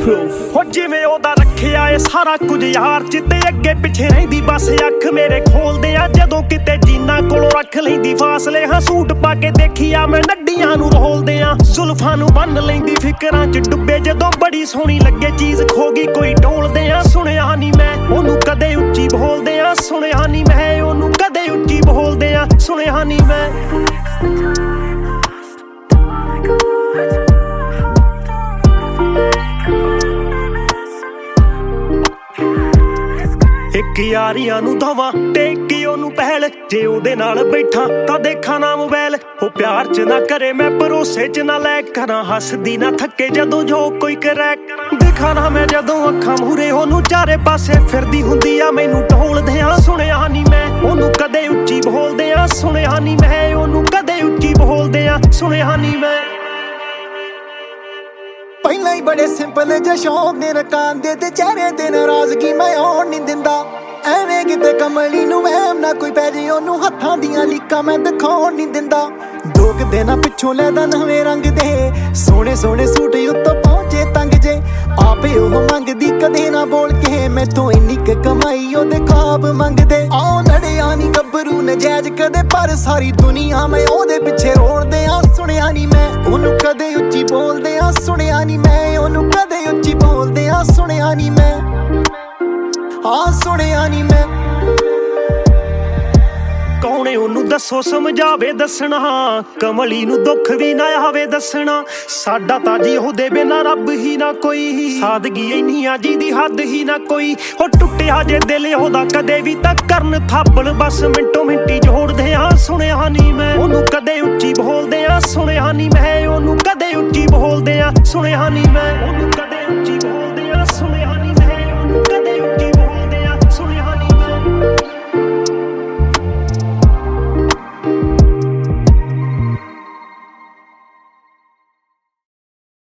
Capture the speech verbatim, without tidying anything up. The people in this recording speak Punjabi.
proof ਹੋ ਜਿਵੇਂ ਉਹਦਾ ਰੱਖਿਆ ਏ ਸਾਰਾ ਕੁਝ ਯਾਰ ਚਿੱਤੇ ਅੱਗੇ ਪਿੱਛੇ ਰਹਿੰਦੀ ਬਸ ਅੱਖ ਮੇਰੇ ਖੋਲਦੇ ਆ ਜਦੋਂ ਕਿਤੇ ਜੀਨਾ ਕੋਲੋਂ ਰੱਖ ਲੈਂਦੀ ਫਾਸਲੇ ਹਾਂ ਸੂਟ ਪਾ ਕੇ ਦੇਖਿਆ ਮੈਂ ਨੱਡੀਆਂ ਨੂੰ ਰੋਲਦੇ ਆ ਜ਼ੁਲਫਾਂ ਨੂੰ ਬੰਨ ਲੈਂਦੀ ਫਿਕਰਾਂ 'ਚ ਡੁੱਬੇ ਜਦੋਂ ਬੜੀ ਸੋਹਣੀ ਲੱਗੇ ਚੀਜ਼ ਖੋ ਗਈ ਕੋਈ ਢੋਲਦੇ ਆ ਸੁਣਿਆ ਨਹੀਂ ਮੈਂ ਉਹਨੂੰ ਕਦੇ ਉੱਚੀ ਬੋਲਦੇ ਆ ਸੁਣਿਆ ਨਹੀਂ ਮੈਂ ਉਹਨੂੰ ਕਦੇ ਉੱਚੀ ਬੋਲਦੇ ਆ ਸੁਣਿਆ ਨਹੀਂ ਮੈਂ ਇੱਕ ਯਾਰੀਆਂ ਨੂੰ ਦਵਾ ਟੇਕੀ ਉਹਨੂੰ ਪਹਿਲ ਜੇ ਉਹਦੇ ਨਾਲ ਬੈਠਾ ਤਾਂ ਦੇਖਾਂ ਨਾ ਮੋਬਾਈਲ ਉਹ ਪਿਆਰ ਚ ਨਾ ਕਰੇ ਮੈਂ ਭਰੋਸੇ ਚ ਨਾ ਲੈ ਕਰਾਂ ਹੱਸਦੀ ਨਾ ਥੱਕੇ ਜਦੋਂ ਜੋ ਕੋਈ ਕਰੇ ਦੇਖਾਂ ਨਾ ਮੈਂ ਜਦੋਂ ਅੱਖਾਂ ਮੂਹਰੇ ਉਹਨੂੰ ਚਾਰੇ ਪਾਸੇ ਫਿਰਦੀ ਹੁੰਦੀ ਆ ਮੈਨੂੰ ਢੋਲਦੇ ਆ ਸੁਣਿਆ ਨਹੀਂ ਮੈਂ ਉਹਨੂੰ ਕਦੇ ਉੱਚੀ ਬੋਲਦੇ ਆ ਸੁਣਿਆ ਨਹੀਂ ਮੈਂ ਉਹਨੂੰ ਕਦੇ ਉੱਚੀ ਬੋਲਦੇ ਆ ਸੁਣਿਆ ਨਹੀਂ ਮੈਂ ਪਹਿਲਾਂ ਹੀ ਬੜੇ ਸਿੰਪਲ ਜਿਹੇ ਸ਼ੌਂਕ ਨੇ ਰਕਾਂਦੇ ਤੇ ਚਿਹਰੇ ਤੇ ਨਾਰਾਜ਼ਗੀ ਮੈਂ ਆਉਣ ਨਹੀਂ ਦਿੰਦਾ ਐਵੇਂ ਕਿਤੇ ਕਮਲੀ ਨੂੰ ਵਹਿਮ ਨਾ ਕੋਈ ਪੈ ਜੇ ਉਹਨੂੰ ਹੱਥਾਂ ਦੀਆਂ ਲੀਕਾਂ ਮੈਂ ਦਿਖਾਉਣ ਨਹੀਂ ਦਿੰਦਾ ਦੋ ਕੁ ਦਿਨਾਂ ਪਿੱਛੋਂ ਲੈਦਾ ਨਵੇਂ ਰੰਗ ਦੇ ਸੋਹਣੇ ਸੋਹਣੇ ਸੂਟ ਉੱਤੋਂ ਪਹੁੰਚੇ ਤੰਗ ਜੇ ਆਪੇ ਉਹ ਮੰਗਦੀ ਕਦੇ ਨਾ ਬੋਲ ਕੇ ਮੈਥੋਂ ਇੰਨੀ ਕੁ ਕਮਾਈ ਉਹਦੇ ਖਾਬ ਮੰਗਦੇ ਆਉ ਲੜਿਆ ਨਹੀਂ ਗੱਭਰੂ ਨਜਾਇਜ਼ ਕਦੇ ਪਰ ਸਾਰੀ ਦੁਨੀਆ ਮੈਂ ਉਹਦੇ ਪਿੱਛੇ ਰੋਲਦੇ ਆ ਸੁਣਿਆ ਨਹੀਂ ਮੈਂ ਉਹਨੂੰ ਕਦੇ ਉੱਚੀ ਬੋਲਦੇ ਆ ਸੁਣਿਆ ਨਹੀਂ ਮੈਂ ਉਹਨੂੰ ਕਦੇ ਉੱਚੀ ਬੋਲਦੇ ਆ ਸੁਣਿਆ ਨਹੀਂ ਮੈਂ ਆ ਸੁਣਿਆ ਨਹੀਂ ਮੈਂ ਕੌਣੇ ਉਹਨੂੰ ਦੱਸੋ ਸਮਝਾਵੇ ਦੱਸਣਾ ਕਮਲੀ ਨੂੰ ਦੁੱਖ ਵੀ ਨਾ ਆਵੇ ਦੱਸਣਾ ਸਾਡਾ ਤਾਂ ਜੀ ਉਹਦੇ ਬਿਨਾਂ ਰੱਬ ਹੀ ਨਾ ਕੋਈ ਸਾਦਗੀ ਇੰਨੀ ਆ ਜਿਹਦੀ ਹੱਦ ਹੀ ਨਾ ਕੋਈ ਉਹ ਟੁੱਟਿਆ ਜੇ ਦਿਲ ਉਹਦਾ ਕਦੇ ਵੀ ਤਾਂ ਕਰਨ ਥਾਪਣ ਬਸ ਮਿੰਟੋ ਮਿੰਟੀ ਜੋੜਦੇ ਆ ਸੁਣਿਆ ਨਹੀਂ ਮੈਂ ਉਹਨੂੰ ਕਦੇ ਉੱਚੀ ਬੋਲਦੇ ਆ ਸੁਣਿਆ ਨਹੀਂ ਮੈਂ ਉਹਨੂੰ ਕਦੇ ਉੱਚੀ ਬੋਲਦੇ ਆ ਸੁਣਿਆ ਨਹੀਂ ਮੈਂ ਉਹਨੂੰ